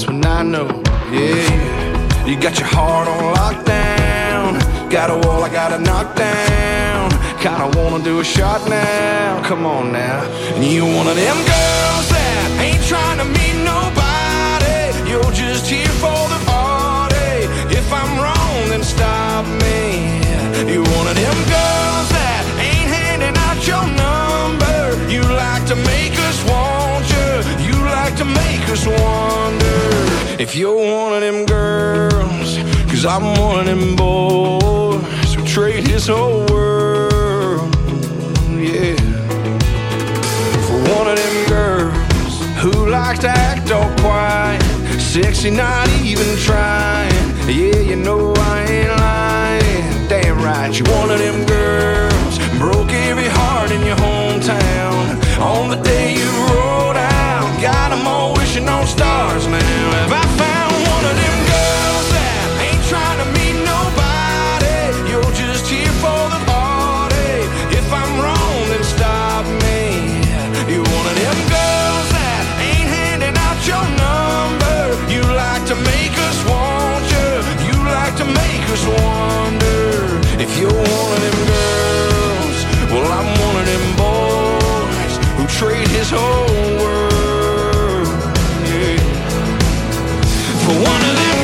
this one I know. Yeah, you got your heart on lockdown. Got a wall I gotta knock down. Kinda wanna do a shot now. Come on now. And you one of them girls that ain't trying to meet nobody. You're just here for the party. If I'm wrong, then stop me. You one of them girls that ain't handing out your number. You like to make us want you. You like to make us wonder if you're one of them girls. Cause I'm one of them boys who trade his whole world, yeah, for one of them girls who like to act all quiet, sexy, not even trying. Yeah, you know I ain't lying. Damn right, you're one of them girls broke every heart in your hometown on the day you rolled out. Got them all wishing on stars now. Have I found one of them girls that ain't trying to meet nobody? You're just here for the party. If I'm wrong, then stop me. You're one of them girls that ain't handing out your number. You like to make us want you. You like to make us wonder if you're one of them girls. Well, I'm one of them boys who trade his whole world, yeah, for one of them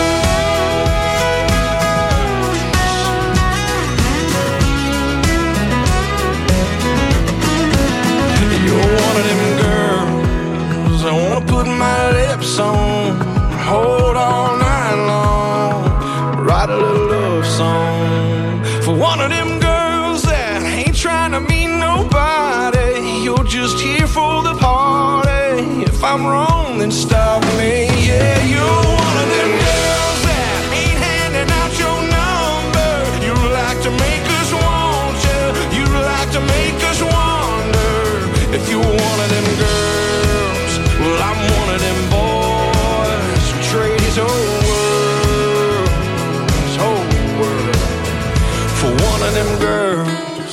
girls. You're one of them girls I wanna put my lips on, hold all night long, write a little love song for one of them girls that ain't trying to meet nobody. You're just here for the party. If I'm wrong, then stop me. Yeah, you're one of them girls that ain't handing out your number. You like to make us want you. You like to make us wonder if you're one of them girls. Well, I'm one of them boys who trade his whole world for one of them girls.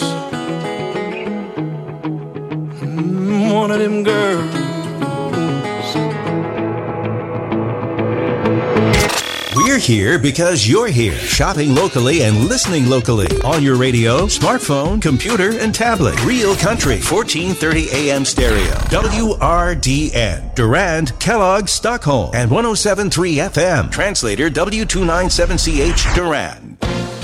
One of them girls. We're here because you're here, shopping locally and listening locally on your radio, smartphone, computer, and tablet. Real Country, 1430 AM stereo. WRDN, Durand, Kellogg, Stockholm, and 107.3 FM. Translator W297CH, Durand.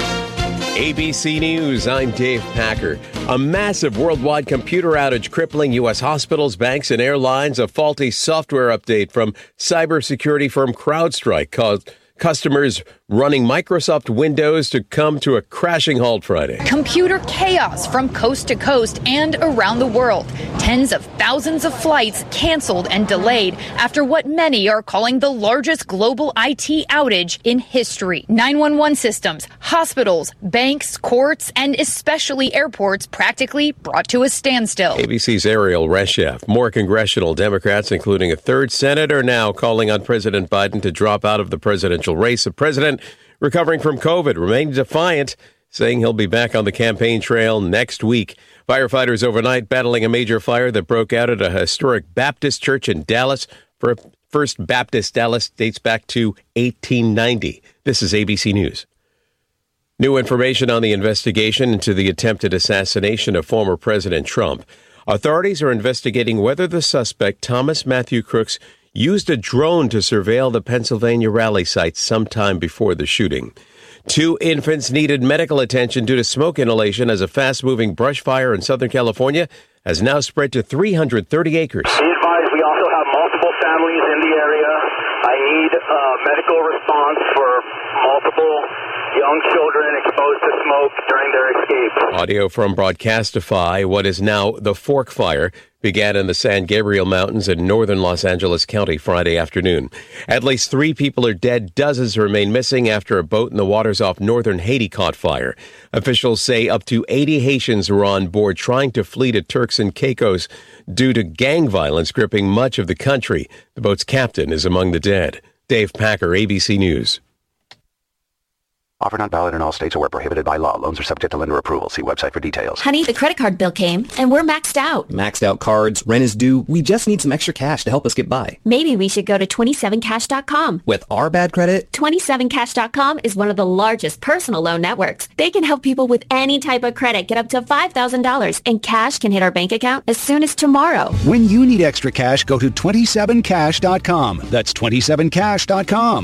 ABC News, I'm Dave Packer. A massive worldwide computer outage crippling U.S. hospitals, banks, and airlines. A faulty software update from cybersecurity firm CrowdStrike caused customers running Microsoft Windows to come to a crashing halt Friday. Computer chaos from coast to coast and around the world. Tens of thousands of flights canceled and delayed after what many are calling the largest global IT outage in history. 911 systems, hospitals, banks, courts, and especially airports practically brought to a standstill. ABC's Ariel Reshef. More congressional Democrats, including a third senator, now calling on President Biden to drop out of the presidential race. The president, recovering from COVID, remained defiant, saying he'll be back on the campaign trail next week. Firefighters overnight battling a major fire that broke out at a historic Baptist church in Dallas. First Baptist Dallas dates back to 1890. This is ABC News. New information on the investigation into the attempted assassination of former President Trump. Authorities are investigating whether the suspect, Thomas Matthew Crooks, used a drone to surveil the Pennsylvania rally site sometime before the shooting. 2 infants needed medical attention due to smoke inhalation as a fast-moving brush fire in Southern California has now spread to 330 acres. Be advised, we also have multiple families in the area. I need medical response for multiple young children exposed to smoke during their escape. Audio from Broadcastify. What is now the Fork Fire began in the San Gabriel Mountains in northern Los Angeles County Friday afternoon. At least 3 people are dead. Dozens remain missing after a boat in the waters off northern Haiti caught fire. Officials say up to 80 Haitians were on board trying to flee to Turks and Caicos due to gang violence gripping much of the country. The boat's captain is among the dead. Dave Packer, ABC News. Offer not valid in all states or where prohibited by law. Loans are subject to lender approval. See website for details. Honey, the credit card bill came, and we're maxed out. Maxed out cards, rent is due. We just need some extra cash to help us get by. Maybe we should go to 27cash.com. With our bad credit? 27cash.com is one of the largest personal loan networks. They can help people with any type of credit get up to $5,000, and cash can hit our bank account as soon as tomorrow. When you need extra cash, go to 27cash.com. That's 27cash.com.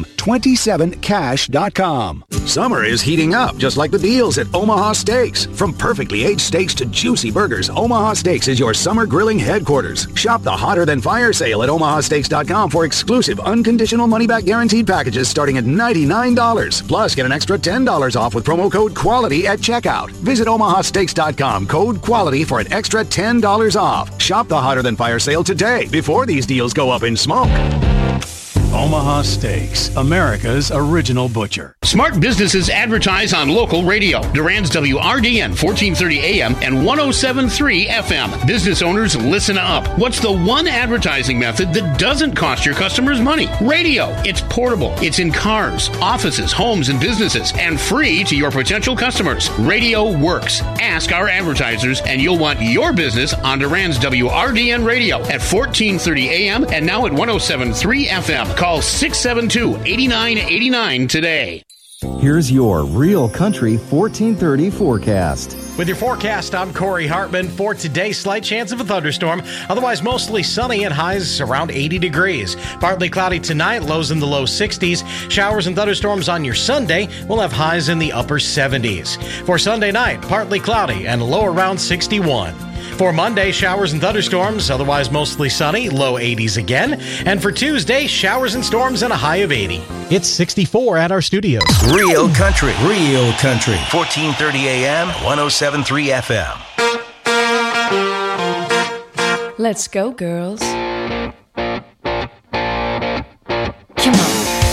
27cash.com. Summer is heating up, just like the deals at Omaha Steaks. From perfectly aged steaks to juicy burgers, Omaha Steaks is your summer grilling headquarters. Shop the Hotter Than Fire sale at omahasteaks.com for exclusive, unconditional money-back guaranteed packages starting at $99. Plus, get an extra $10 off with promo code QUALITY at checkout. Visit omahasteaks.com, code QUALITY for an extra $10 off. Shop the Hotter Than Fire sale today before these deals go up in smoke. Omaha Steaks, America's original butcher. Smart businesses advertise on local radio. Durand's WRDN 1430 AM and 107.3 FM. Business owners, listen up. What's the one advertising method that doesn't cost your customers money? Radio. It's portable. It's in cars, offices, homes, and businesses, and free to your potential customers. Radio works. Ask our advertisers, and you'll want your business on Durand's WRDN radio at 1430 AM and now at 107.3 FM. Call 672-8989 today. Here's your Real Country 1430 forecast. With your forecast, I'm Corey Hartman. For today, slight chance of a thunderstorm. Otherwise, mostly sunny and highs around 80 degrees. Partly cloudy tonight, lows in the low 60s. Showers and thunderstorms on your Sunday. We'll have highs in the upper 70s. For Sunday night, partly cloudy and low around 61. For Monday, showers and thunderstorms, otherwise mostly sunny, low 80s again. And for Tuesday, showers and storms and a high of 80. It's 64 at our studios. Real Country, 1430 AM, 107.3 FM. Let's go, girls. Come on.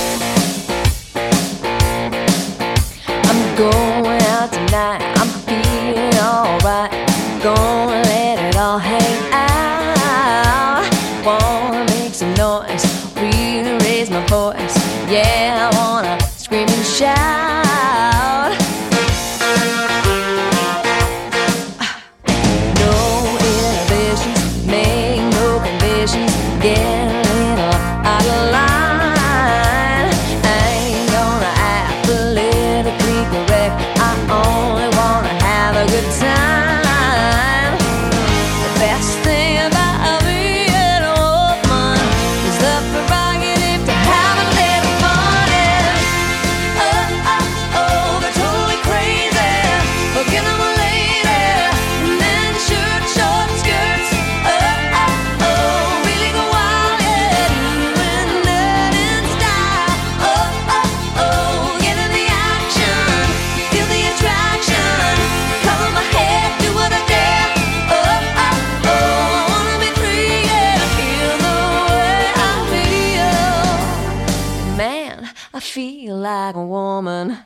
I'm going out tonight. I'm feeling alright. Gonna let it all hang out. Wanna make some noise, really raise my voice. Yeah, I wanna scream and shout. No inhibitions, make no conditions. Get a little out of line. I ain't gonna act politically correct. I only wanna have a good time. Feel like a woman.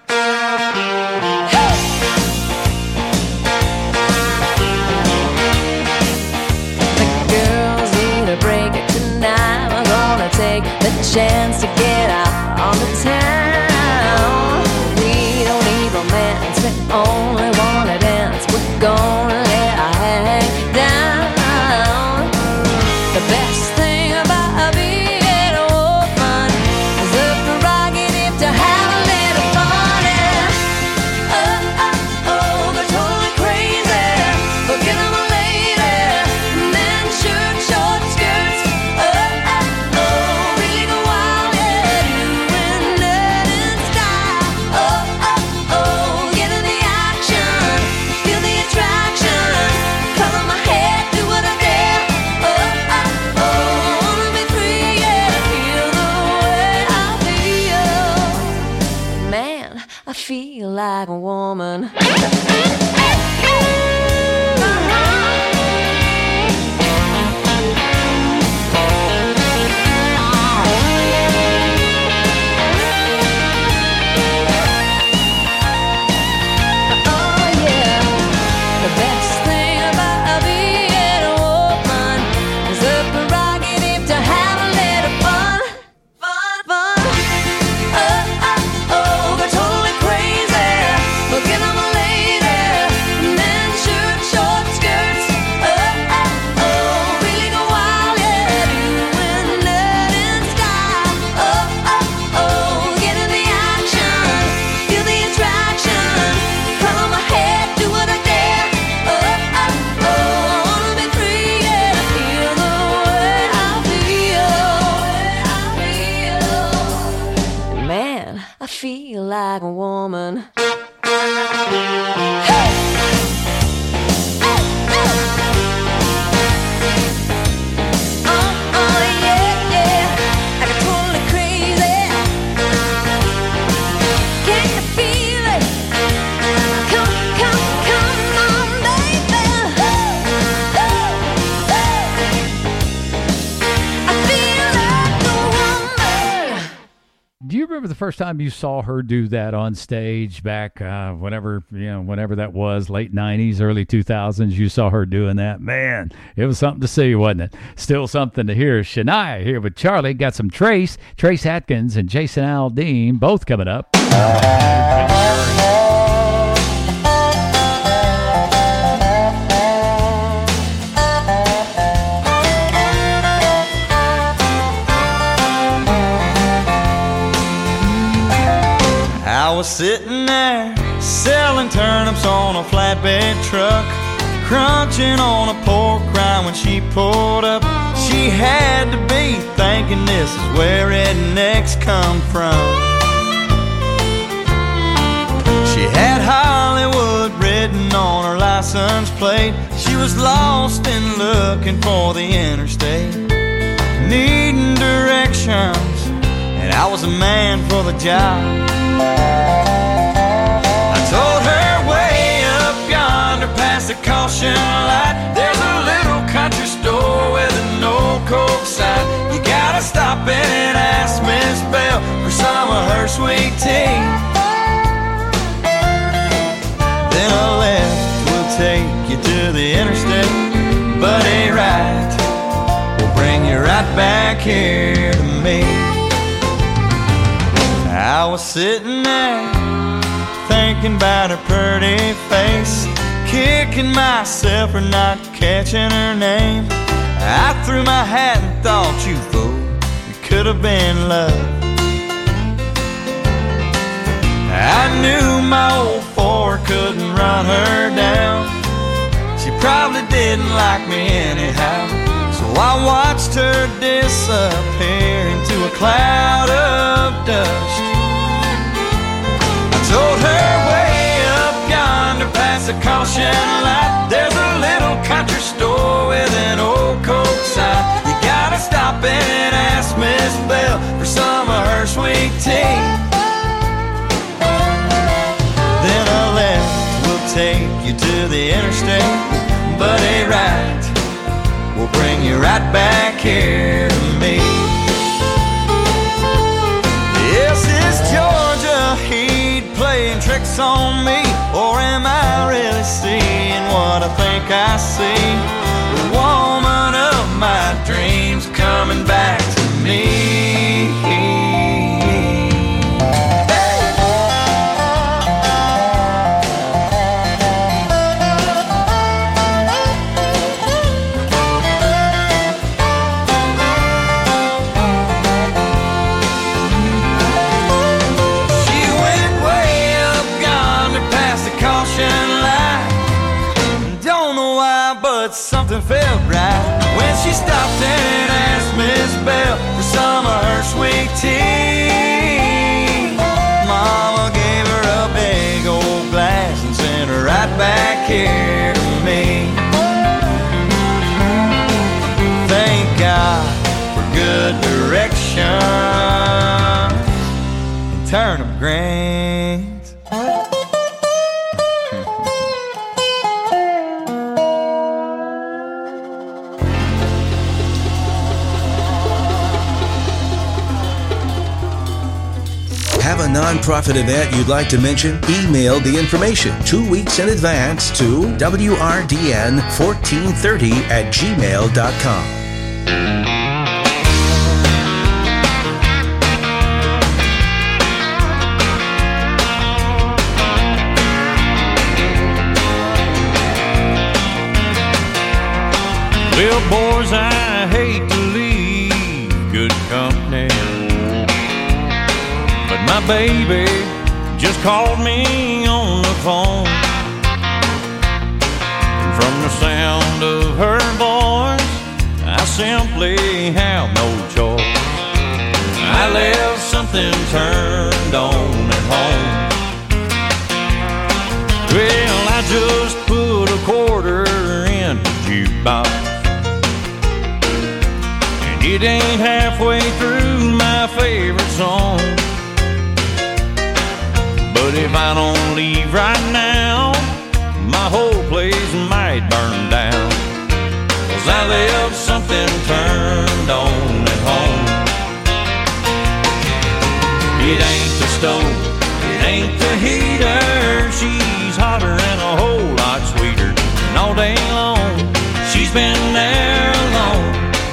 The girls need a break tonight. We're gonna take the chance to get out on the town. We don't need romance, we only wanna dance. We're gonna let our hair hang down. The best thing about being to have a little fun and they're totally crazy. Forget them a lady, men shirt, short skirts. Really go wild, yeah, doing that in style. Get in the action, feel the attraction. Color my hair, do what I dare. Wanna be free, yeah, feel the way I feel. Man, I feel like a woman. Totally crazy. I feel like a woman. Do you remember the first time you saw her do that on stage back whenever that was, late 90s, early 2000s? You saw her doing that. Man, it was something to see, wasn't it? Still something to hear. Shania here with Charlie. Got some Trace Atkins, and Jason Aldean, both coming up. I was sitting there selling turnips on a flatbed truck, crunching on a pork rind when she pulled up. She had to be thinking this is where rednecks come from. She had Hollywood written on her license plate. She was lost and looking for the interstate, needing directions, and I was a man for the job. I told her way up yonder past the caution light, there's a little country store with an old Coke sign. You gotta stop in and ask Miss Bell for some of her sweet tea. Then a left will take you to the interstate, but a right will bring you right back here to me. I was sitting there thinking about her pretty face, kicking myself for not catching her name. I threw my hat and thought, you fool, it could have been love. I knew my old Ford couldn't run her down. She probably didn't like me anyhow, so I watched her disappear into a cloud of dust. Told her way up yonder past the caution light, there's a little country store with an old Coke sign. You gotta stop in and ask Miss Bell for some of her sweet tea. Then a left will take you to the interstate, but a right will bring you right back here to me. Yes, it's Georgia Heat playing tricks on me, or am I really seeing what I think I see? The woman of my dreams coming back to me. Something felt right when she stopped and asked Miss Bell for some of her sweet tea. Mama gave her a big old glass and sent her right back here to me. Thank God for good direction and turnip greens. Have a nonprofit event you'd like to mention? Email the information 2 weeks in advance to wrdn1430@gmail.com. Well, boys, I hate to leave good company, but my baby just called me on the phone. And from the sound of her voice, I simply have no choice. I left something turned turned on at home. Well, I just put a quarter in the jukebox, and it ain't halfway through my favorite song. But if I don't leave right now, my whole place might burn down, 'cause I left something turned on at home. It ain't the stove, it ain't the heater, she's hotter and a whole lot sweeter. And all day long, she's been there alone.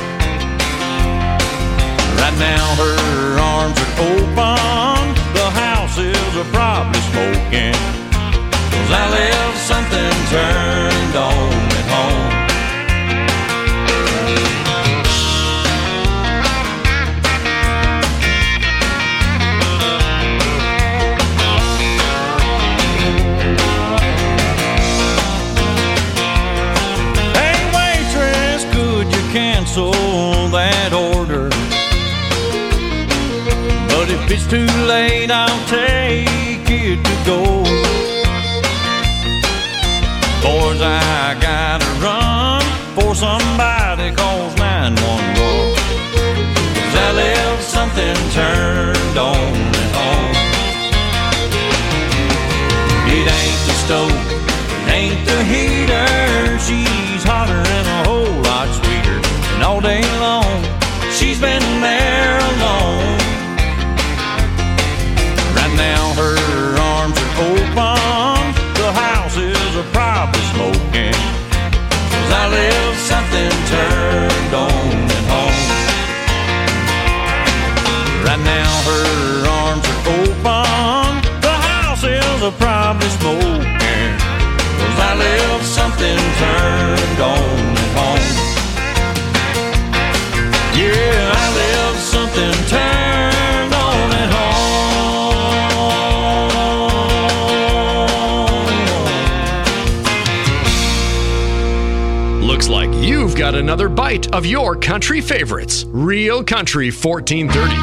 Right now her arms are open, the house is probably smoking, 'cause I left something turned on at home. Hey waitress, could you cancel that order? But if it's too late, I'll take it to go. Boys, I gotta run for somebody calls 911, 'cause I left something turned on at home. It ain't the stove, it ain't the heater, she's hotter and a whole lot sweeter. And all day long, she's been there alone. Right now her arms are open, the house is probably smoking, 'cause I left something turned on at home. Right now her arms are open, the house is probably smoking, 'cause I left something turned on at home. Yeah, I left something turned on at home. Looks like you've got another bite of your country favorites. Real Country 1430.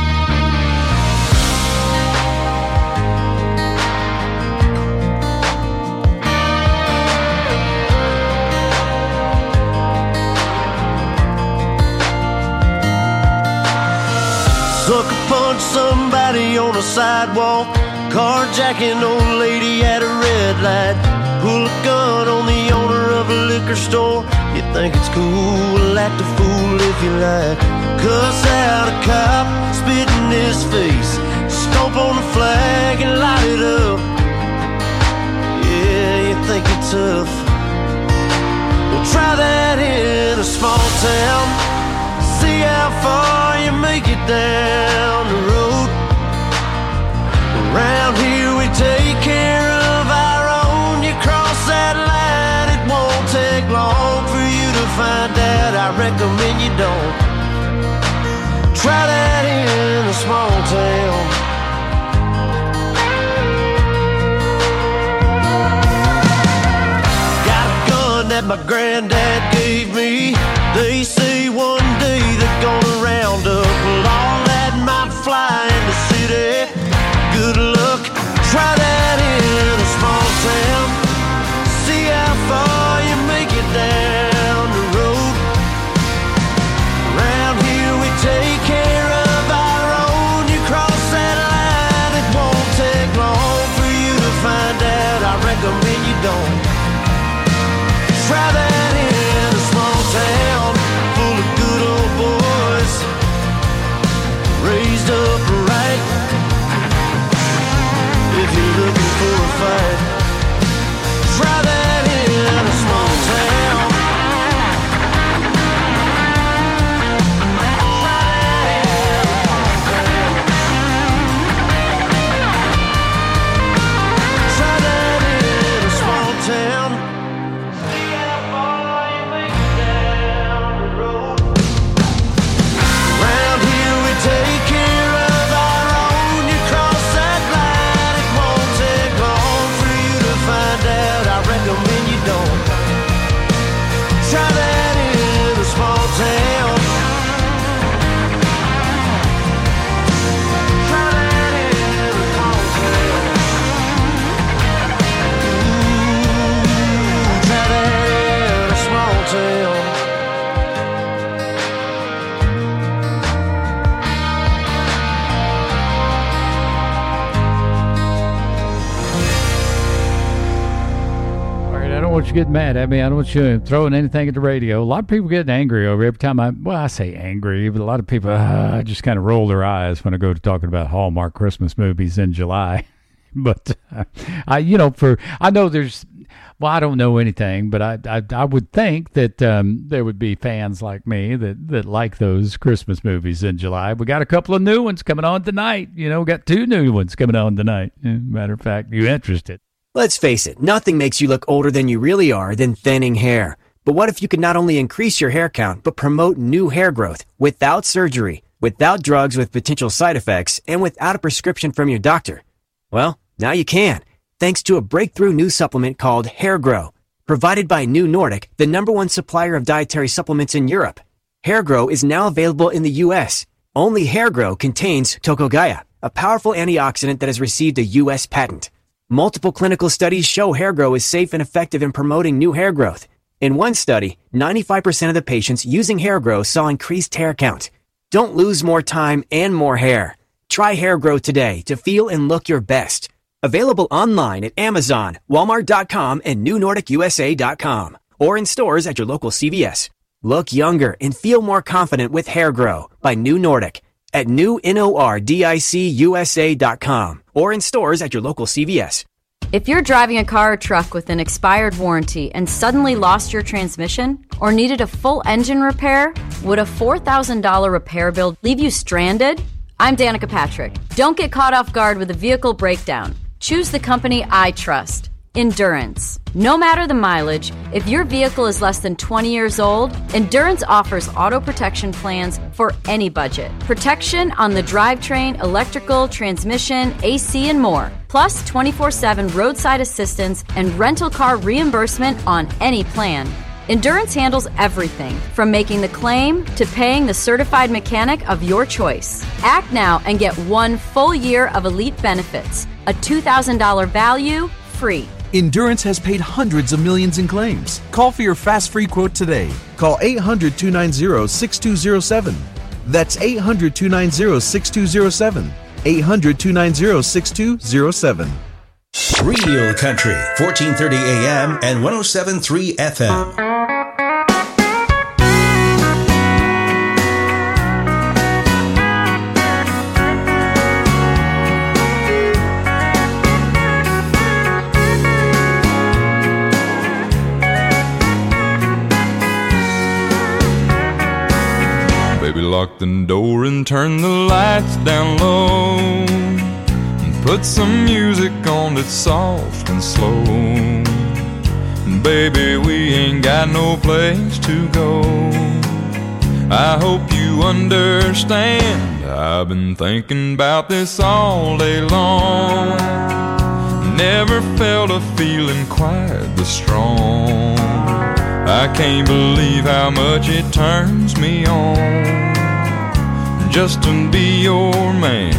Sucker punch somebody on the sidewalk, carjacking old lady at a red light, pull a gun on the owner of a liquor store. You think it's cool, act a fool if you like. Cuss out a cop, spit in his face, stomp on the flag and light it up. Yeah, you think you're tough. Well, try that in a small town, see how far you make it down the road. Around here we take care of our own. You cross that line, it won't take long for you to find out. I recommend you don't. Try that in a small town. Got a gun that my granddad gave me. They say one day they're gonna round up all that my want you getting mad at me. I don't want you throwing anything at the radio. A lot of people getting angry over every time I say angry, but a lot of people just kind of roll their eyes when I go to talking about Hallmark Christmas movies in July. But I don't know anything, but I would think that there would be fans like me that like those Christmas movies in July. We got a couple of new ones coming on tonight. We got 2 new ones coming on tonight. Matter of fact, you interested? Let's face it, nothing makes you look older than you really are than thinning hair. But what if you could not only increase your hair count, but promote new hair growth without surgery, without drugs with potential side effects, and without a prescription from your doctor? Well, now you can, thanks to a breakthrough new supplement called Hair Grow, provided by New Nordic, the #1 supplier of dietary supplements in Europe. Hair Grow is now available in the U.S. Only Hair Grow contains Tocogaya, a powerful antioxidant that has received a U.S. patent. Multiple clinical studies show Hair Grow is safe and effective in promoting new hair growth. In one study, 95% of the patients using Hair Grow saw increased hair count. Don't lose more time and more hair. Try Hair Grow today to feel and look your best. Available online at Amazon, Walmart.com, and NewNordicUSA.com, or in stores at your local CVS. Look younger and feel more confident with Hair Grow by New Nordic at NewNordicUSA.com, or in stores at your local CVS. If you're driving a car or truck with an expired warranty and suddenly lost your transmission or needed a full engine repair, would a $4,000 repair bill leave you stranded? I'm Danica Patrick. Don't get caught off guard with a vehicle breakdown. Choose the company I trust, Endurance. No matter the mileage, if your vehicle is less than 20 years old, Endurance offers auto protection plans for any budget. Protection on the drivetrain, electrical, transmission, AC, and more. Plus 24/7 roadside assistance and rental car reimbursement on any plan. Endurance handles everything from making the claim to paying the certified mechanic of your choice. Act now and get 1 full year of elite benefits. A $2,000 value, free. Endurance has paid hundreds of millions in claims. Call for your fast free quote today. Call 800-290-6207. That's 800-290-6207. 800-290-6207. Real Country, 1430 AM and 107.3 FM. Baby, lock the door and turn the lights down low. Put some music on that's soft and slow. Baby, we ain't got no place to go. I hope you understand. I've been thinking about this all day long. Never felt a feeling quite this strong. I can't believe how much it turns me on just to be your man.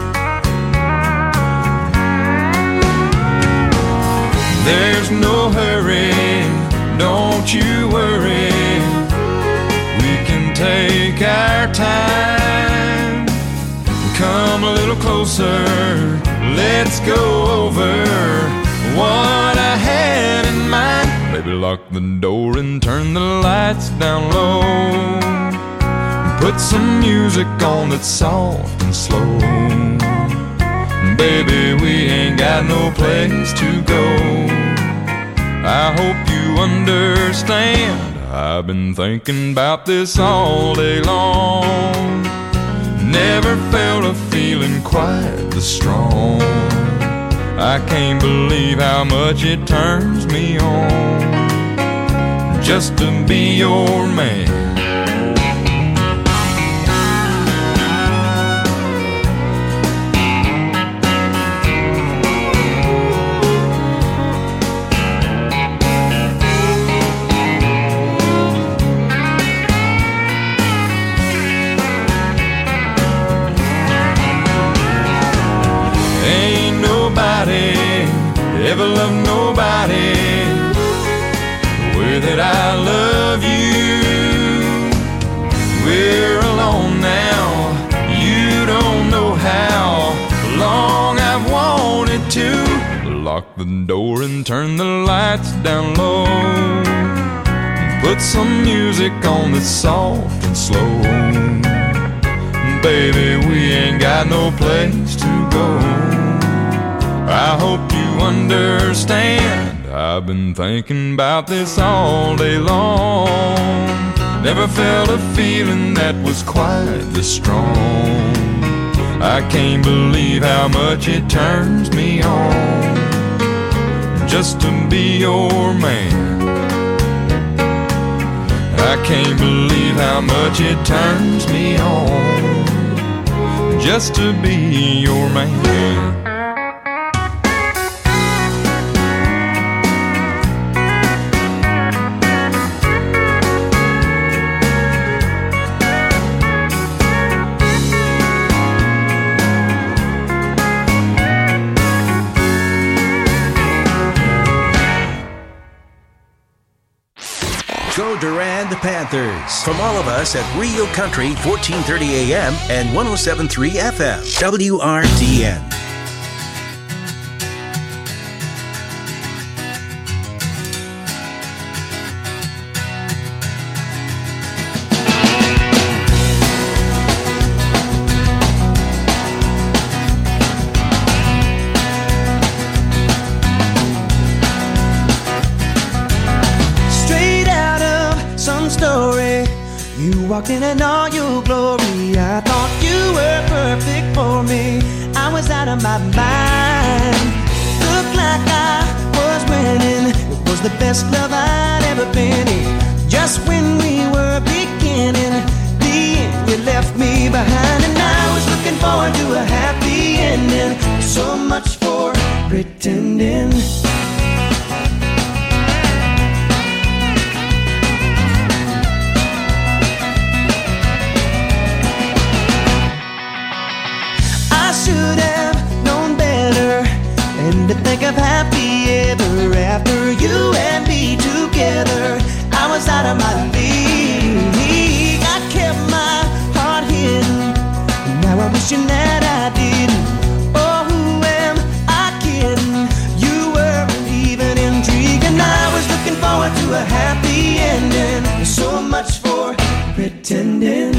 There's no hurry, don't you worry. We can take our time. Come a little closer, let's go over what I had in mind. Baby, lock the door and turn the lights down low. Put some music on that's soft and slow. Baby, we ain't got no place to go. I hope you understand. I've been thinking about this all day long. Never felt a feeling quite this strong. I can't believe how much it turns me on just to be your man. Ever love nobody the way that I love you. lock the door and turn the lights down low. Put some music on that's soft and slow. Baby, we ain't got no place to go. I hope you understand. I've been thinking about this all day long. Never felt a feeling that was quite this strong. I can't believe how much it turns me on just to be your man. I can't believe how much it turns me on just to be your man. Go Durand Panthers. From all of us at Real Country 1430 AM and 107.3 FM. WRDN. Walked in all your glory. I thought you were perfect for me. I was out of my mind. Looked like I was winning. It was the best love I'd ever been in. Just when we were beginning, the end you left me behind. And I was looking forward to a happy ending. So much for pretending. Should have known better than to think of happy ever after. You and me together, I was out of my league. I kept my heart hidden, now I'm wishing that I didn't. Oh, who am I kidding? You weren't even intrigued, and I was looking forward to a happy ending. So much for pretending.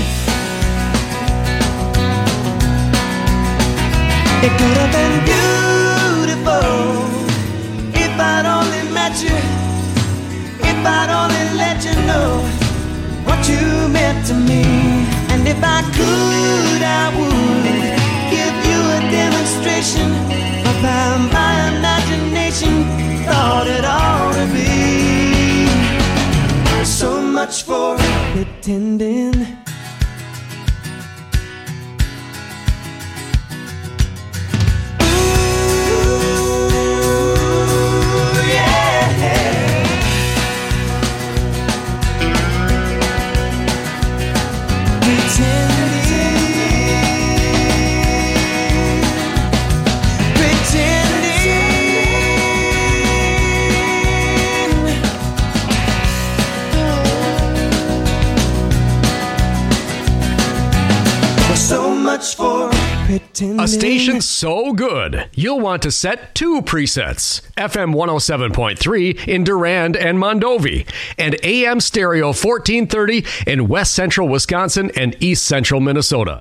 It could have been beautiful if I'd only met you, if I'd only let you know what you meant to me. And if I could, I would give you a demonstration of how my imagination thought it ought to be. So much for pretending. A station so good, you'll want to set 2 presets. FM 107.3 in Durand and Mondovi, and AM stereo 1430 in West Central Wisconsin and East Central Minnesota.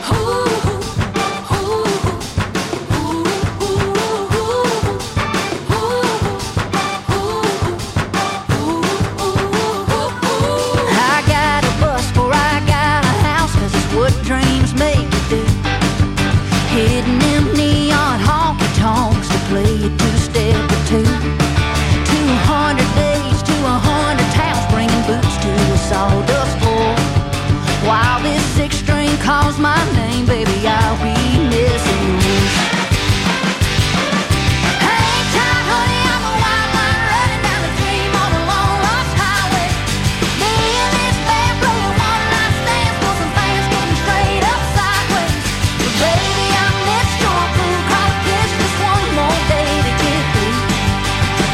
I got a bus for I got a house, 'cause it's what dreams make you do. Hitting them neon honky-tonks to play a two-step or two. 200 days to 100 towns, bringing boots to a sawdust floor. While this 6-string calls my name, baby, I'll be missing you. Hang tight, honey, I'm a wild line running down the dream on a long lost highway. Me and this band blowing one-night stands for some fans getting straight up sideways. But baby, I'm next door, crew, call this just one more day to get through.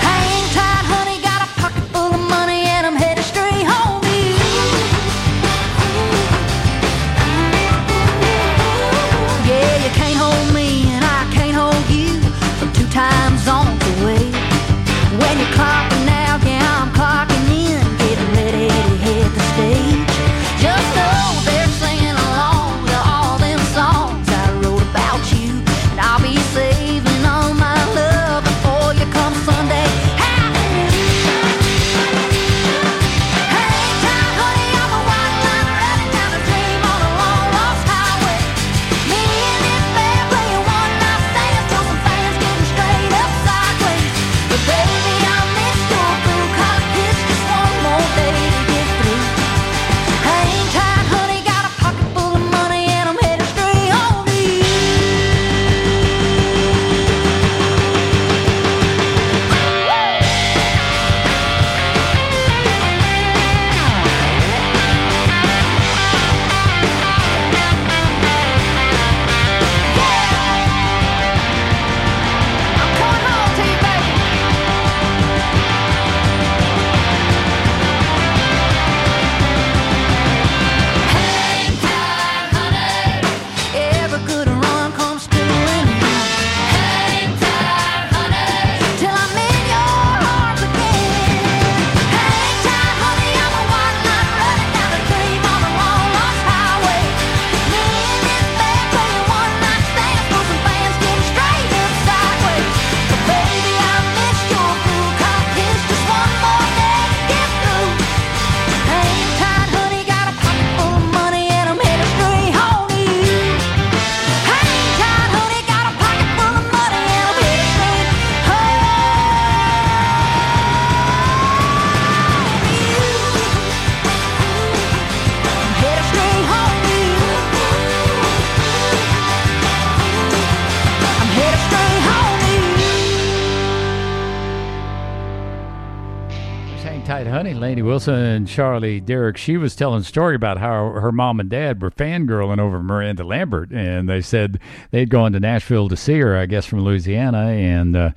Tight Honey, Lainey Wilson and Charlie Derrick. She was telling a story about how her mom and dad were fangirling over Miranda Lambert, and they said they'd gone to Nashville to see her, I guess, from Louisiana, and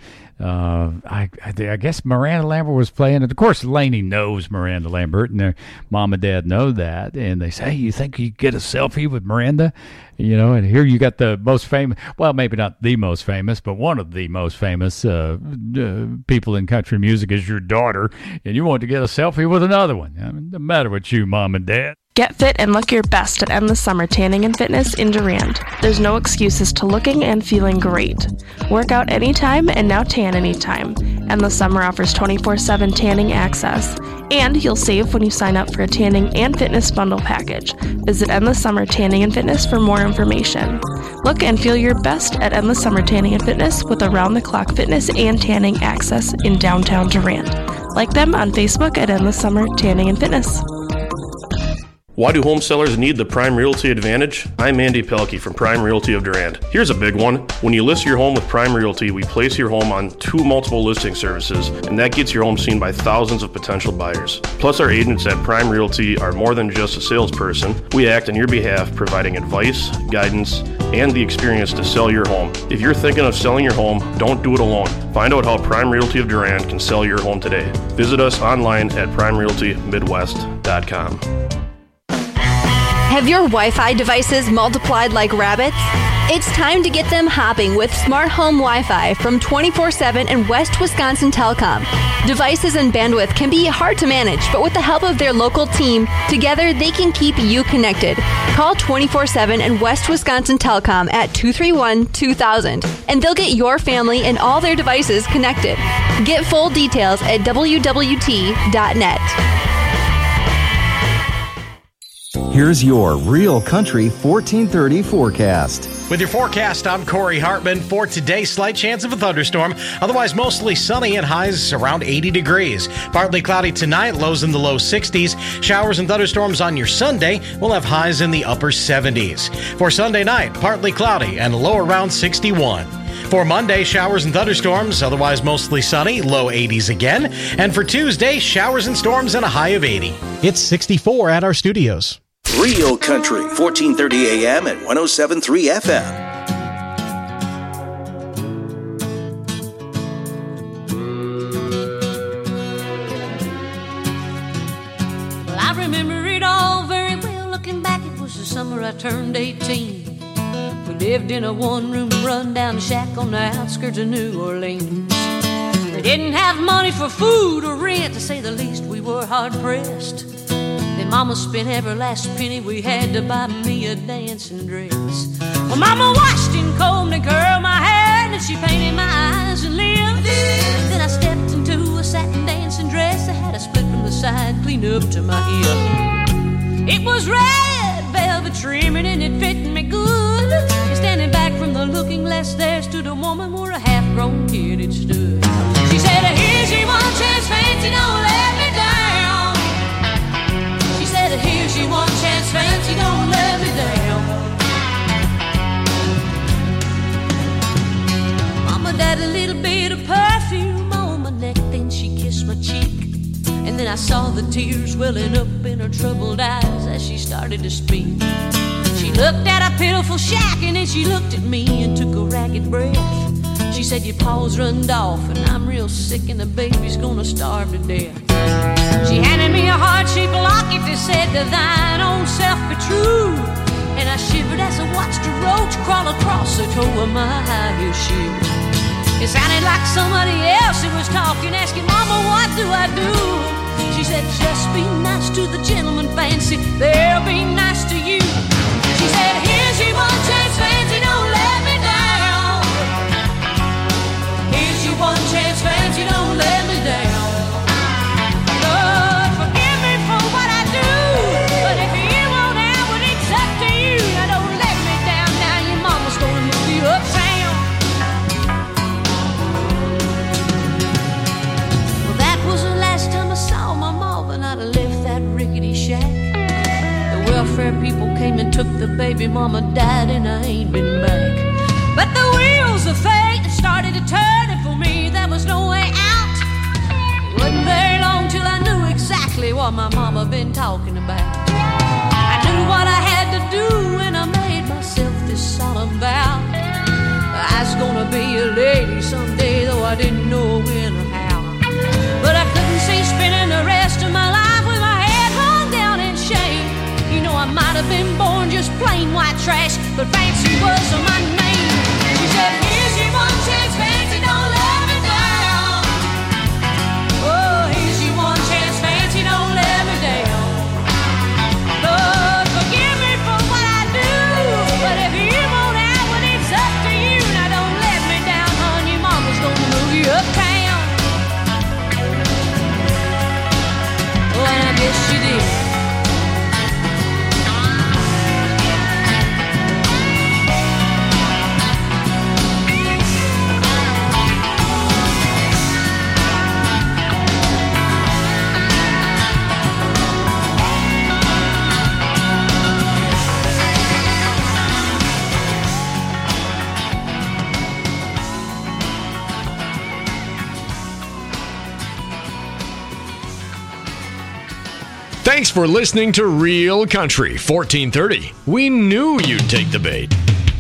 I guess Miranda Lambert was playing it. Of course, Lainey knows Miranda Lambert, and their mom and dad know that. And they say, hey, you think you could get a selfie with Miranda? You know, and here you got the most famous, well, maybe not the most famous, but one of the most famous people in country music is your daughter, and you want to get a selfie with another one. I mean, no matter what you, mom and dad. Get fit and look your best at Endless Summer Tanning and Fitness in Durand. There's no excuses to looking and feeling great. Work out anytime and now tan anytime. Endless Summer offers 24/7 tanning access. And you'll save when you sign up for a tanning and fitness bundle package. Visit Endless Summer Tanning and Fitness for more information. Look and feel your best at Endless Summer Tanning and Fitness with around-the-clock fitness and tanning access in downtown Durand. Like them on Facebook at Endless Summer Tanning and Fitness. Why do home sellers need the Prime Realty Advantage? I'm Andy Pelkey from Prime Realty of Durand. Here's a big one. When you list your home with Prime Realty, we place your home on 2 multiple listing services, and that gets your home seen by thousands of potential buyers. Plus, our agents at Prime Realty are more than just a salesperson. We act on your behalf, providing advice, guidance, and the experience to sell your home. If you're thinking of selling your home, don't do it alone. Find out how Prime Realty of Durand can sell your home today. Visit us online at primerealtymidwest.com. Have your Wi-Fi devices multiplied like rabbits? It's time to get them hopping with Smart Home Wi-Fi from 24/7 and West Wisconsin Telecom. Devices and bandwidth can be hard to manage, but with the help of their local team, together they can keep you connected. Call 24/7 and West Wisconsin Telecom at 231-2000, and they'll get your family and all their devices connected. Get full details at wwt.net. Here's your Real Country 1430 forecast. With your forecast, I'm Corey Hartman. For today, slight chance of a thunderstorm. Otherwise, mostly sunny and highs around 80 degrees. Partly cloudy tonight, lows in the low 60s. Showers and thunderstorms on your Sunday. We'll have highs in the upper 70s. For Sunday night, partly cloudy and low around 61. For Monday, showers and thunderstorms, otherwise mostly sunny, low 80s again. And for Tuesday, showers and storms and a high of 80. It's 64 at our studios. Real Country, 1430 AM and 107.3 FM. Well, I remember it all very well. Looking back, it was the summer I turned 18. We lived in a one-room run-down shack on the outskirts of New Orleans. We didn't have money for food or rent, to say the least. We were hard-pressed. Then Mama spent every last penny we had to buy me a dancing dress. Well, Mama washed and combed and curled my hair, and she painted my eyes and lips. Then I stepped into a satin dancing dress that had a split from the side, clean up to my hip. It was red velvet trimming and it fit me good. And standing back from the looking glass, there stood a woman where a half-grown kid had stood. She said, here's your one chance, fancy, don't let me down. She said, here's your one chance, fancy, don't let me down. Mama died a little bit of perfume on my neck, then she kissed my cheek. And then I saw the tears welling up in her troubled eyes as she started to speak. She looked at a pitiful shack and then she looked at me and took a ragged breath. She said, your paws runned off and I'm real sick and the baby's gonna starve to death. She handed me a heart-shaped locket that said, to thine own self be true. And I shivered as I watched a roach crawl across the toe of my high-heel shoe. It sounded like somebody else who was talking, asking, Mama, what do I do? She said, just be nice to the gentleman, fancy, they'll be nice to you. She said, here's your one chance, fancy, don't let me down. Here's your one chance, fancy, don't let me down. Lord, forgive me for what I do, but if you won't have it, it's up to you. Now don't let me down, now your mama's gonna move you uptown. Well, that was the last time I saw my mom, and I'd left that rickety shack. The welfare people came and took the baby, mama died and I ain't been back. But the wheels of fate started to turn, and for me there was no way out. It wasn't very long till I knew be a lady someday, though I didn't know when or how. But I couldn't see spending the rest of my life with my head hung down in shame. You know, I might have been born just plain white trash, but Fancy was my name. She said, here's your one chance, Fancy, don't let me down. Oh, here's your one chance, Fancy, don't let me down. Lord, forgive me for what I do, but if you won't out when it's up to you, now don't let me down, hon, your mama's gonna move you uptown. Oh, and I guess she did. Thanks for listening to Real Country 1430. We knew you'd take the bait.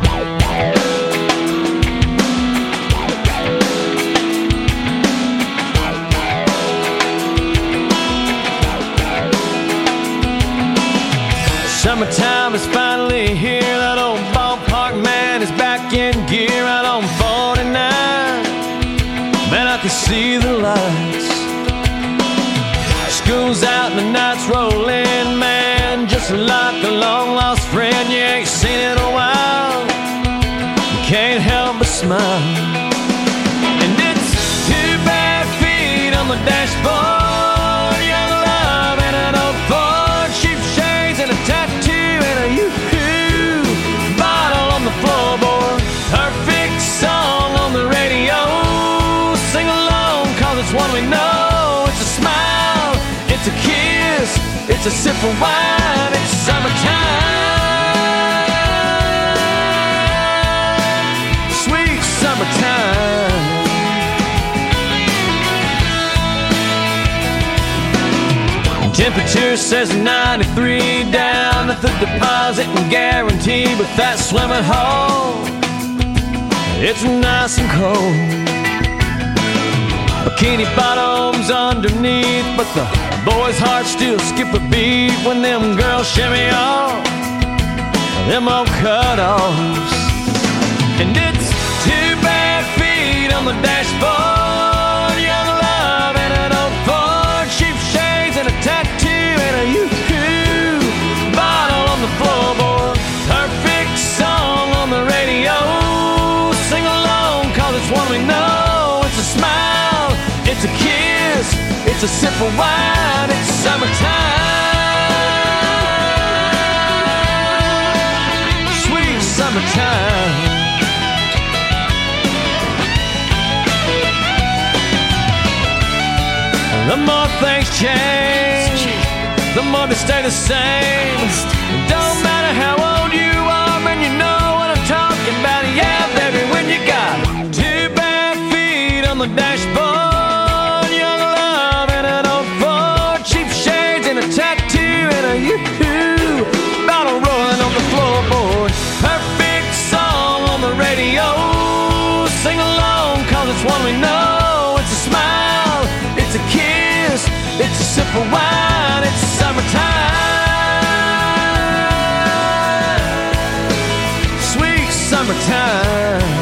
Summertime is finally here. That old ballpark man is back in gear out on 49. Man, I can see the lights. School's out and the night's rolling, man. Just like a long-lost friend you ain't seen in a while. You can't help but smile. And it's 2 bare feet on the dashboard, young love and an old Ford, cheap shades and a tattoo and a yoo-hoo bottle on the floorboard. Perfect song on the radio. Sing along, cause it's one we know. It's a smile, it's a kiss, it's a sip of wine, it's summertime, sweet summertime. Temperature says 93 down at the deposit and guarantee, but that swimming hole, it's nice and cold. Bikini bottoms underneath, but the boys' hearts still skip a beat when them girls shimmy off them old cut-offs. And it's 2 bare feet on the dashboard, young love and an old Ford, cheap shades and a tattoo and a yoo-hoo bottle on the floorboard. Perfect song on the radio. Sing along, cause it's one we know. It's a smile, it's a kiss, it's a sip of wine, it's summertime, sweet summertime. The more things change, the more they stay the same. Don't matter how old you are, man, you know what I'm talking about. Yeah, baby, when you got 2 bare feet on the dashboard, young love and an old Ford, cheap shades and a tattoo and a yoo-hoo bottle rolling on the floorboard. Perfect song on the radio. Sing along, cause it's one we know. It's a smile, it's a kiss, it's a sip of wine, it's summertime, sweet summertime.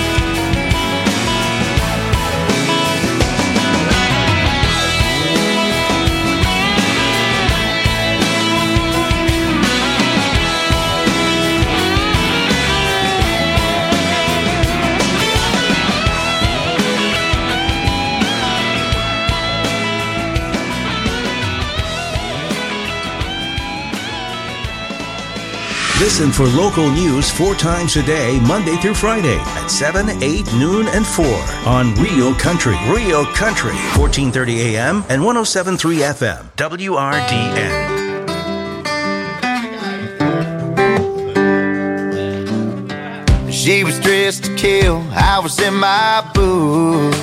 Listen for local news 4 times a day, Monday through Friday at 7, 8, noon, and 4 on Real Country. Real Country, 1430 AM and 107.3 FM, WRDN. She was dressed to kill, I was in my booth.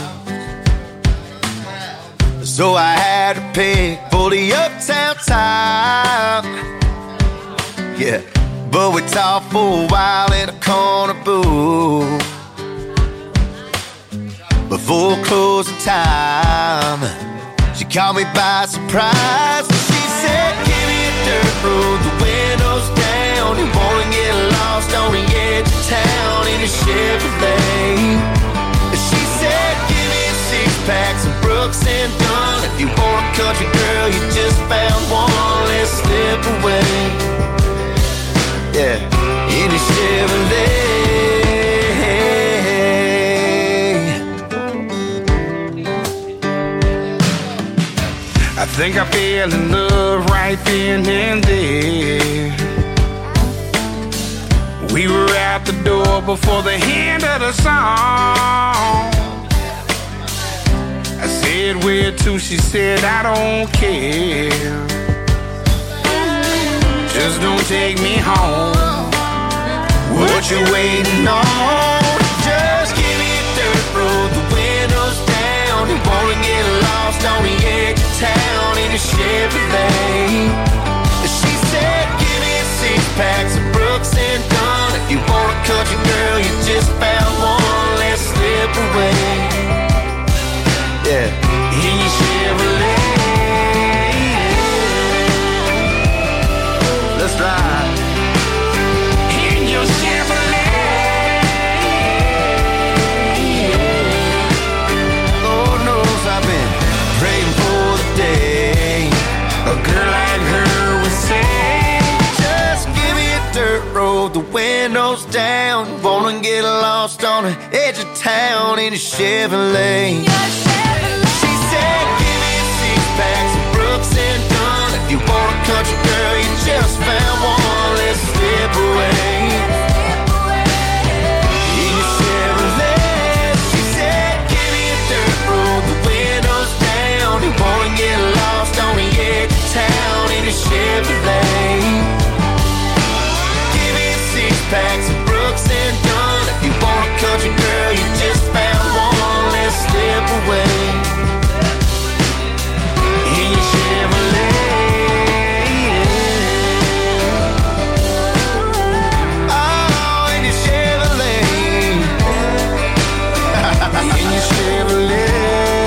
So I had to pick for the uptown top. Yeah, but we talked for a while at a corner booth. goes the time. She caught me by surprise. She said, give me a dirt road, the windows down. You wanna get lost on the edge of town in a Chevrolet. She said, give me a six-pack, some Brooks and Dunn. If you want a country girl, you just found one. Let's slip away. Yeah, in a Chevrolet. I think I fell in love right then and there. We were out the door before the end of the song. I said, where to? She said, I don't care. Just don't take me home. What you waiting on? Just give me a dirt road, the windows down. You wanna get lost on the edge of town in a Chevrolet. She said, give me a six-pack, some Brooks and Dunn. If you want a country girl, you just found one. Let's slip away. Yeah, in your Chevrolet. Let's ride. In your Chevrolet. Lord knows I've been praying for the day a girl like her would say, just give me a dirt road, the windows down. Wanna get lost on the edge of town in a Chevrolet. She said, give me a six-pack, some Brooks and Dunn. If you want a country girl, you just found one. Let's slip away. In your Chevrolet. She said, give me a dirt road, the windows down. You wanna get lost on the edge of town in a Chevrolet. Give me a six-pack, some Brooks and Dunn. If you want a country girl, you just found one. Let's slip away. In your Chevrolet. Oh, in your Chevrolet. In your Chevrolet.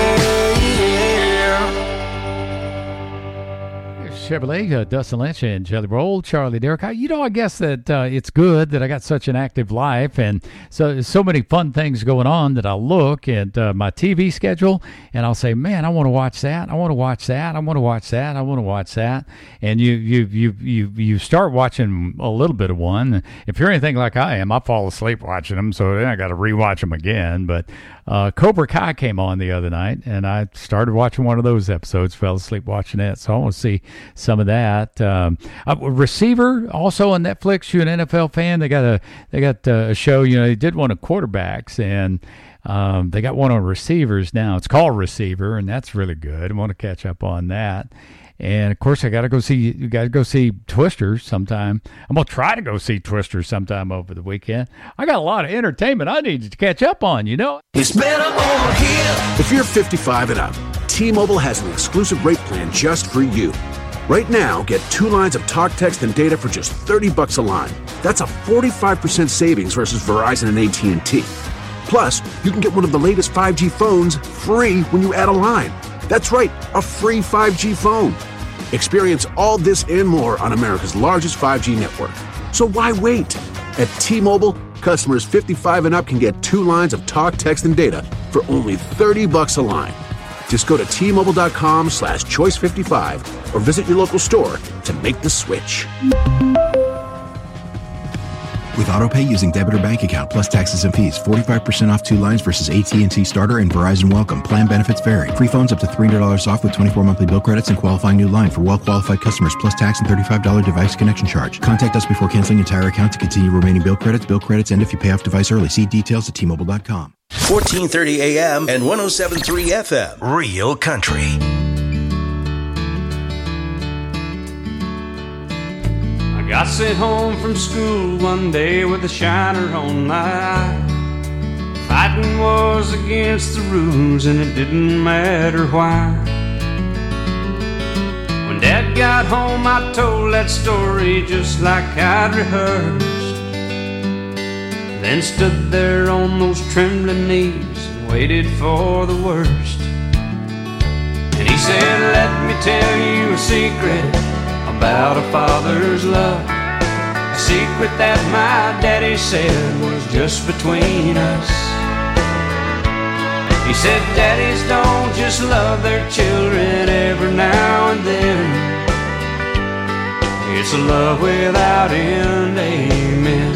Chevrolet, Dustin Lynch and Jelly Roll, Charlie Derrick. I guess that it's good that I got such an active life and so many fun things going on that I'll look at my TV schedule and I'll say, man, I want to watch that. I want to watch that. I want to watch that. I want to watch that. And you start watching a little bit of one. If you're anything like I am, I fall asleep watching them, so then I got to rewatch them again. But Cobra Kai came on the other night, and I started watching one of those episodes, fell asleep watching it, so I want to see some of that. Receiver, also on Netflix. You an NFL fan? They got a show. They did one of quarterbacks, and they got one on receivers now. It's called Receiver, and that's really good. I want to catch up on that. And of course, you got to go see Twisters sometime. I'm gonna try to go see Twisters sometime over the weekend. I got a lot of entertainment I need to catch up on. It's better over here. If you're 55 and up, T-Mobile has an exclusive rate plan just for you. Right now, get 2 lines of talk, text, and data for just $30 a line. That's a 45% savings versus Verizon and AT&T. Plus, you can get one of the latest 5G phones free when you add a line. That's right, a free 5G phone. Experience all this and more on America's largest 5G network. So why wait? At T-Mobile, customers 55 and up can get 2 lines of talk, text, and data for only $30 a line. Just go to T-Mobile.com/choice55 or visit your local store to make the switch. With AutoPay using debit or bank account plus taxes and fees, 45% off 2 lines versus AT&T Starter and Verizon Welcome. Plan benefits vary. Free phones up to $300 off with 24 monthly bill credits and qualifying new line for well-qualified customers plus tax and $35 device connection charge. Contact us before canceling entire account to continue remaining bill credits end if you pay off device early. See details at T-Mobile.com. 1430 AM and 107.3 FM. Real Country. I got sent home from school one day with a shiner on my eye. Fighting was against the rules and it didn't matter why. When Dad got home I told that story just like I'd rehearsed. Then stood there on those trembling knees and waited for the worst. And he said, let me tell you a secret about a father's love. A secret that my daddy said was just between us. He said, daddies don't just love their children every now and then. It's a love without end, amen.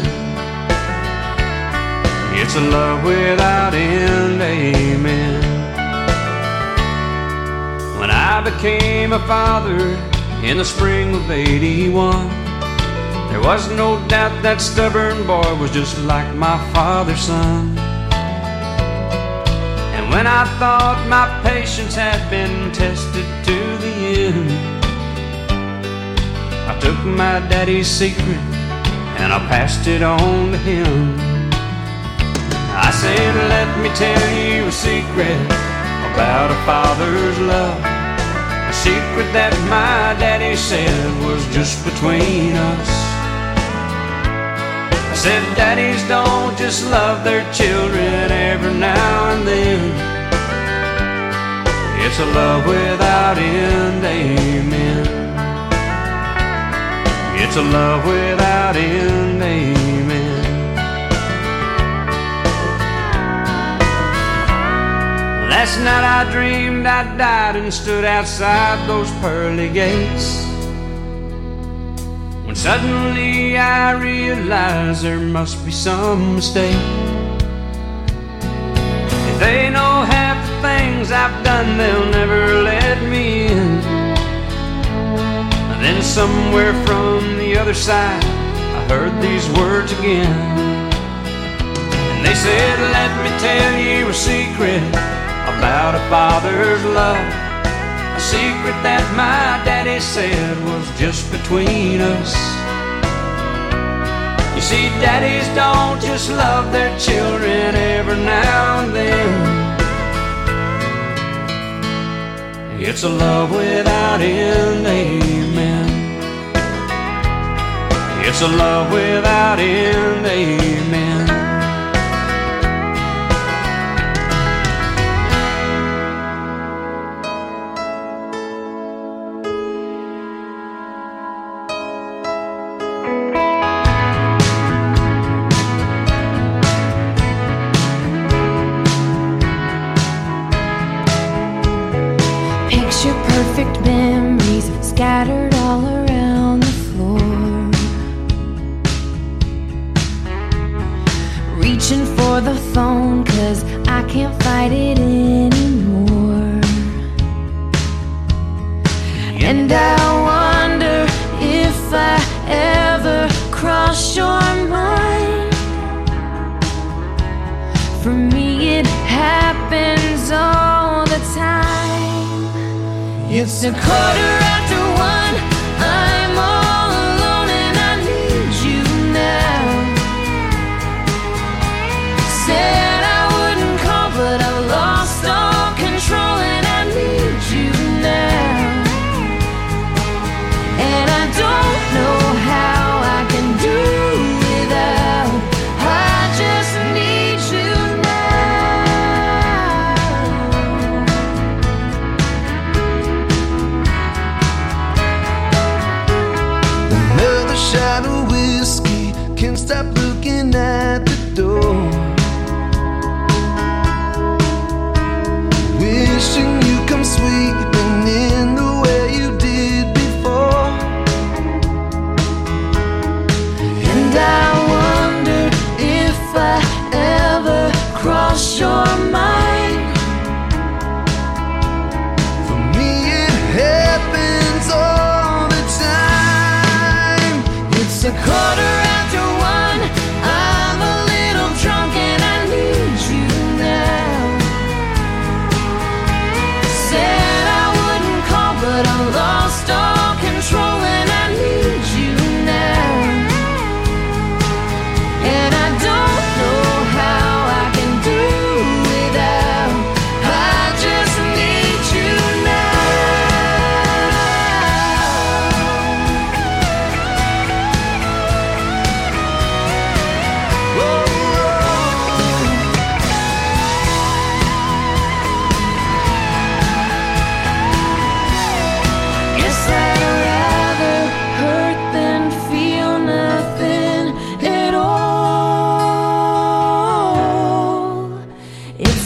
It's a love without end, amen. When I became a father in the spring of '81, there was no doubt that stubborn boy was just like my father's son. And when I thought my patience had been tested to the end, I took my daddy's secret and I passed it on to him. I said, let me tell you a secret about a father's love. A secret that my daddy said was just between us. I said, daddies don't just love their children every now and then. It's a love without end, amen. It's a love without end, amen. Last night I dreamed I died and stood outside those pearly gates, when suddenly I realized there must be some mistake. If they know half the things I've done, they'll never let me in. And then somewhere from the other side I heard these words again. And they said, let me tell you a secret about a father's love. A secret that my daddy said was just between us. You see, daddies don't just love their children every now and then. It's a love without end, amen. It's a love without end, amen. Perfect memories scattered all around the floor, reaching for the phone 'cause I can't fight it anymore. And I wonder if I ever cross your mind. For me it happens all the time. It's 1:15, I'm all alone and I need you now. Said I wouldn't call, but I've lost all control and I need you now. And I don't know how I can do without. I just need you now. Another shot of whiskey, can't stop looking at the door. Wishing you come sweeping in the way you did before. And I wonder if I ever cross your mind. For me it happens all the time. It's 1:15, I'm a little drunk and I need you now. Said I wouldn't call, but I lost all control and I need you now. And I don't know how I can do without.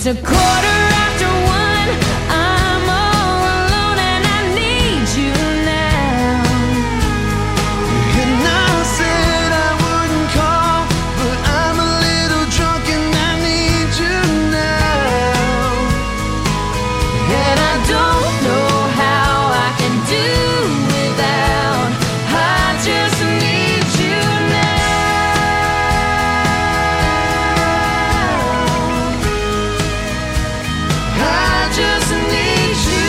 It's 1:15. I'm all alone and I need you now. And I said I wouldn't call, but I'm a little drunk and I need you now. And I don't know how I can do without. I just need you now. I just need you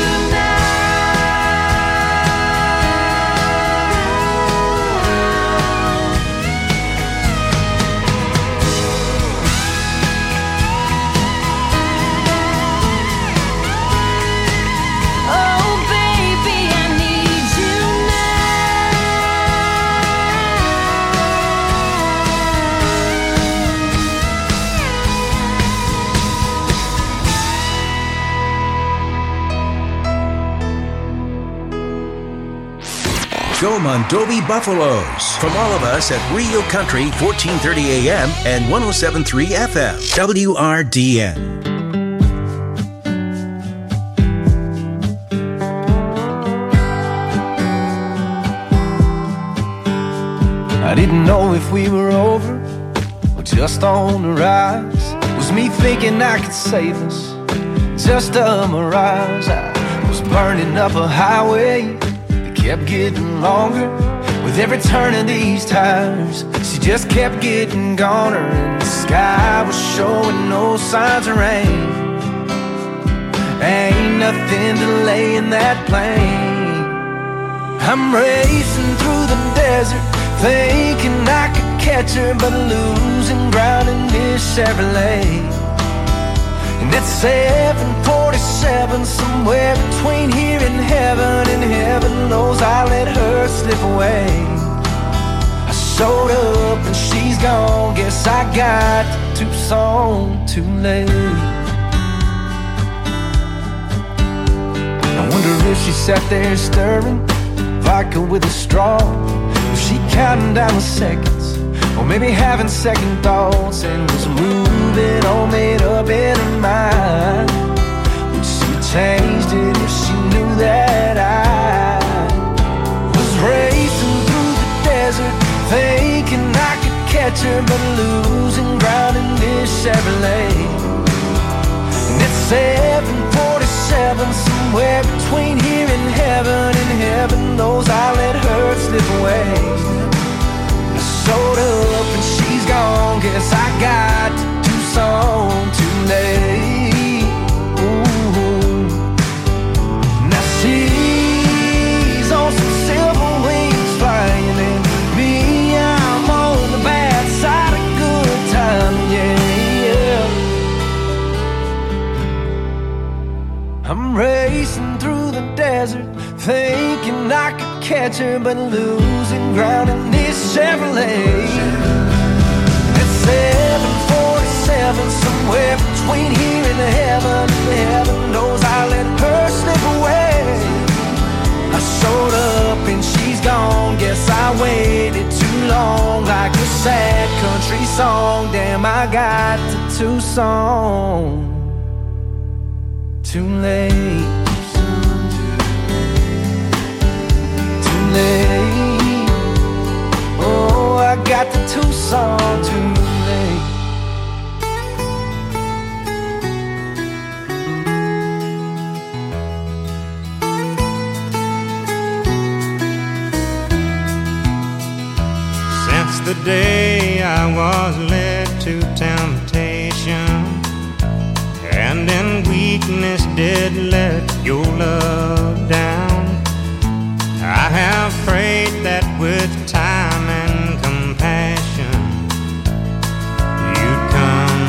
now. Oh, baby, I need you Joe Mondovi Buffaloes. From all of us at Real Country, 1430 AM and 107.3 FM. WRDN. I didn't know if we were over or just on the rise. Was me thinking I could save us? Just a mirage. I was burning up a highway that kept getting longer. With every turn of these tires, she just kept getting goner. And the sky was showing no signs of rain. Ain't nothing delaying that plane. I'm racing through the desert, thinking I could catch her, but losing ground in this Chevrolet. And at 7:47, somewhere between here and heaven knows I let her slip away. I showed up and she's gone, guess I got to Tucson too late. I wonder if she sat there stirring vodka with a straw. Was she counting down the seconds, or maybe having second thoughts, and was moving all made up in her mind? Would she changed it if she knew that I was racing through the desert, thinking I could catch her, but losing ground in this Chevrolet? And it's 7:47, somewhere between here and heaven knows I let her slip away. I showed up and she's gone, guess I got to Tucson too late. Ooh. Now she's on some silver wings flying, and me, I'm on the bad side of good time, yeah. I'm racing through the desert, thinking I could catch her, but losing ground in this Chevrolet. At 7:47, somewhere between here and heaven knows I let her slip away. I showed up and she's gone, guess I waited too long, like a sad country song. Damn, I got to Tucson too late. Too late. Oh, I got to Tucson too late. Since the day I was led to temptation, and in weakness did let your love down, I have prayed that with time and compassion you'd come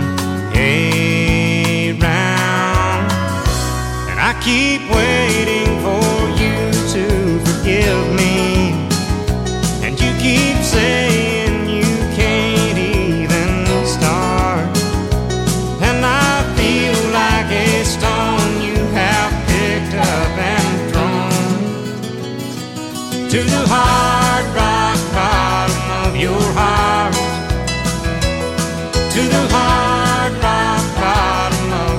around. And I keep waiting for you to forgive me, and you keep saying you can't even start. And I feel like a stone you have picked up and thrown to the hard rock bottom of your heart, to the hard rock bottom of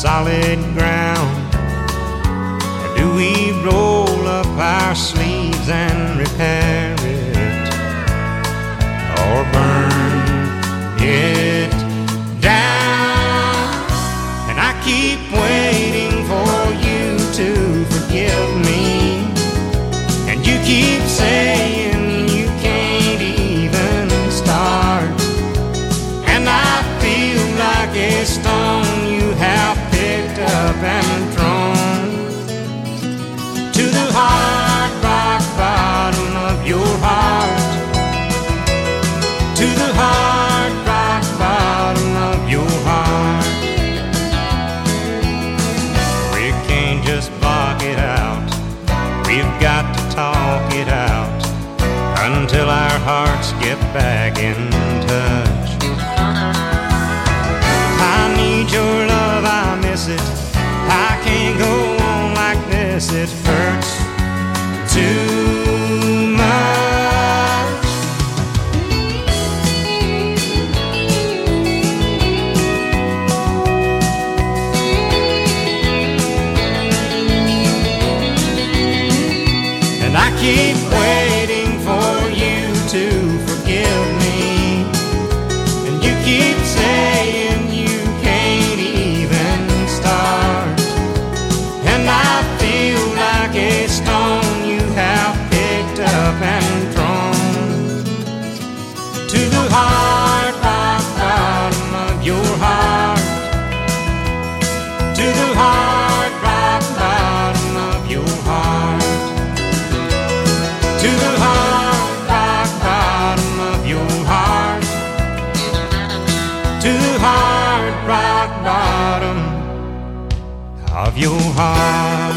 solid ground? Or do we roll up our sleeves and repair it? Or burn it down? And I keep waiting for you to forgive me, and you keep saying you can't even start. And I feel like a stone you have picked up and thrown to the hard rock bottom of your heart, to the hard rock bottom of your heart. We can't just block it out, we've got to talk it out until our hearts get back in touch. I need your love, I miss it, I can't go on like this, it hurts too much. And I keep waiting for you to forgive me, and you keep saying you can't even start. And I feel like a stone you have picked up and thrown to the hard rock bottom of your heart, to the hard rock bottom of your heart, to the hard rock bottom of your heart, to the hard rock bottom of your heart.